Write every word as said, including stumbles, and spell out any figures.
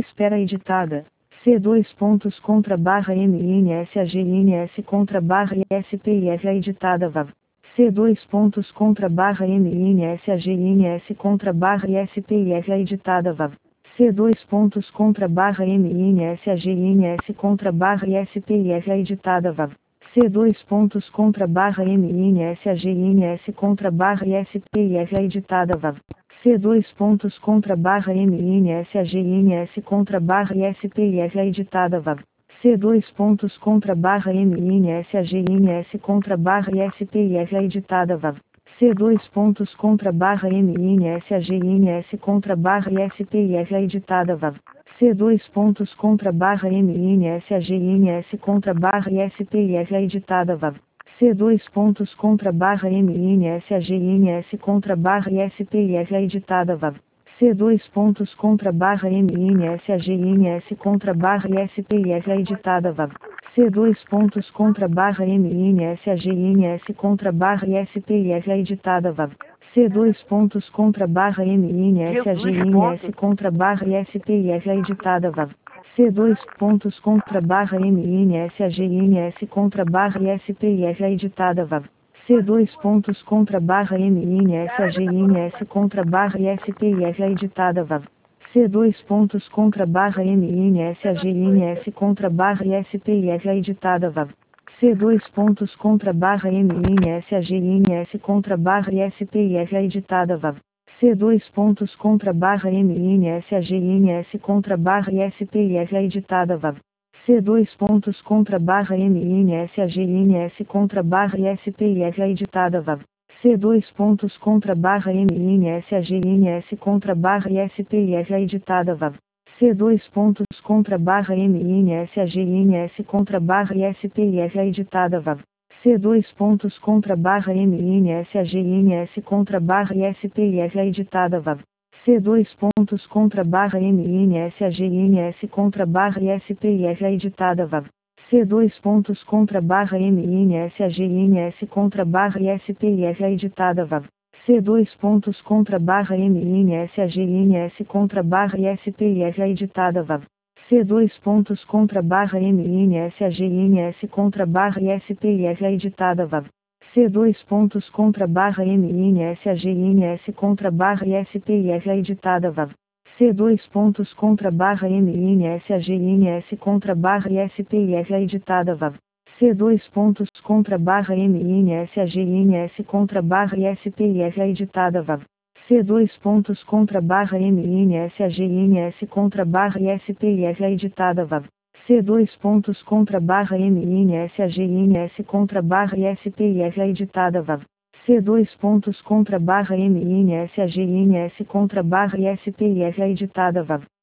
espera editada. C dois pontos contra barra M I N S A G I N S contra barra S P I F A editada V A V. C dois pontos contra barra M I N S A G I N S contra barra S P I F A editada V A V. C dois pontos contra barra M I N S A G I N S contra barra S P I F A editada V A V. C dois pontos contra barra M I N S A G I N S contra barra S P I F A editada V A V. C dois pontos contra barra M I N S A G I N S contra barra S P I F A editada V A V. C dois pontos contra barra M I N S A G I N S contra barra S P I F A editada V A V. C dois pontos contra barra M I N S A G I N S contra barra S P I F A editada V A V. C dois pontos contra barra M I N S A G I N S contra barra S P I F A editada V A V. C dois pontos contra barra M I N S A G I N S contra barra S P I F A editada V A V. C dois pontos contra barra M I N S A G I N S contra barra S P I F A editada V A V. C dois pontos contra barra M I N S A G I N S contra barra S P I F A editada V A V. C dois pontos contra barra M I N S A G I N S contra barra S P I F A editada V A V. C dois pontos contra barra M I N S A G I N S contra barra S P I F A editada V A V. C dois pontos contra barra M I N S A G I N S contra barra S P I F A editada V A V. C dois pontos contra barra M I N S A G I N S contra barra S P I F A editada V A V. C dois pontos contra barra M I N S A G I N S contra barra S P I F A editada V A V. C dois pontos contra barra M I N S A G I N S contra barra S P I F A editada V A V. C dois pontos contra barra M I N S A G I N S contra barra S P I F A editada V A V. C dois pontos contra barra M I N S A G I N S contra barra S P I F A editada V A V. C dois pontos contra barra M I N S A G I N S contra barra S P I F A editada V A V. C dois pontos contra barra M I N S A G I N S contra barra S P I F A editada V A V. C dois pontos contra barra M I N S A G I N S contra barra S P I F A editada V A V. C dois pontos contra barra M I N S A G I N S contra barra S P I F A editada V A V. C dois pontos contra barra M I N S A G I N S contra barra S P I F A editada V A V. C dois pontos contra barra M I N S A G I N S contra barra S P I F A editada V A V. C dois pontos contra barra M I N S A G I N S contra barra S P I F A editada V A V. C dois pontos contra barra M I N S A G I N S contra barra S P I F A editada V A V. C dois pontos contra barra M I N S A G I N S contra barra S P I F A editada V A V. C dois pontos contra barra M I N S A G I N S contra barra S P I F A editada V A V. C dois pontos contra barra M I N S A G I N S contra barra S P I F A editada V A V. C dois pontos contra barra M I N S A G I N S contra barra S P I F A editada V A V.